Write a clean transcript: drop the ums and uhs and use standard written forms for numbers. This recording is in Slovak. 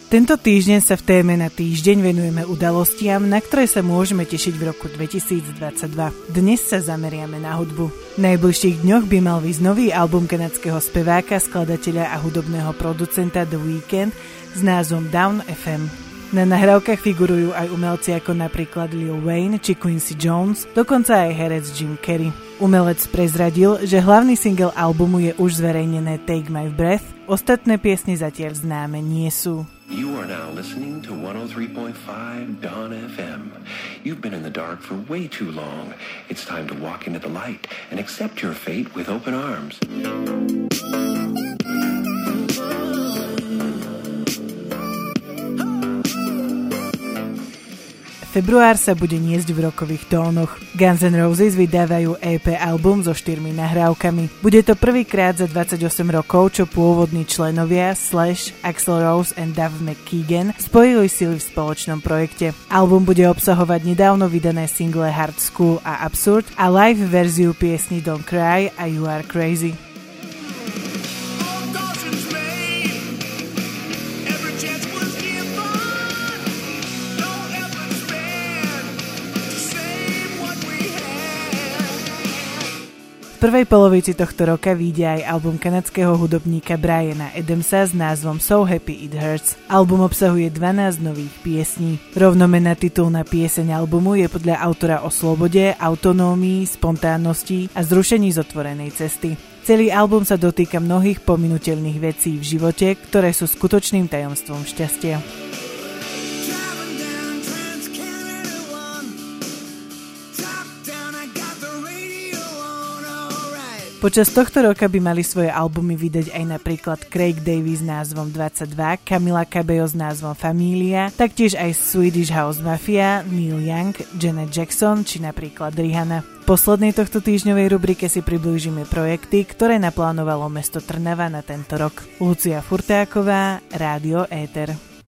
Tento týždeň sa v téme Na týždeň venujeme udalostiam, na ktoré sa môžeme tešiť v roku 2022. Dnes sa zameriame na hudbu. V najbližších dňoch by mal vyjsť nový album kanadského speváka, skladateľa a hudobného producenta The Weeknd s názvom Down FM. Na nahrávkach figurujú aj umelci ako napríklad Lil Wayne či Quincy Jones, dokonca aj herec Jim Carrey. Umelec prezradil, že hlavný single albumu je už zverejnené Take My Breath, ostatné piesne zatiaľ známe nie sú. You are now listening to 103.5 Dawn FM. You've been in the dark for way too long. It's time to walk into the light and accept your fate with open arms. Február sa bude niesť v rokových tónoch. Guns N' Roses vydávajú EP album so 4 nahrávkami. Bude to prvýkrát za 28 rokov, čo pôvodní členovia Slash, Axl Rose and Duff McKagan spojili sily v spoločnom projekte. Album bude obsahovať nedávno vydané single Hard School a Absurd a live verziu piesni Don't Cry a You Are Crazy. V prvej polovici tohto roka vyjde aj album kanadského hudobníka Briana Adamsa s názvom So Happy It Hurts. Album obsahuje 12 nových piesní. Rovnomenná titulná pieseň albumu je podľa autora o slobode, autonómii, spontánnosti a zrušení z otvorenej cesty. Celý album sa dotýka mnohých pominuteľných vecí v živote, ktoré sú skutočným tajomstvom šťastia. Počas tohto roka by mali svoje albumy vydať aj napríklad Craig David s názvom 22, Camila Cabello s názvom Familia, taktiež aj Swedish House Mafia, Neil Young, Janet Jackson či napríklad Rihanna. V poslednej tohto týždňovej rubrike si priblížime projekty, ktoré naplánovalo mesto Trnava na tento rok. Lucia Furtáková, Rádio Éter.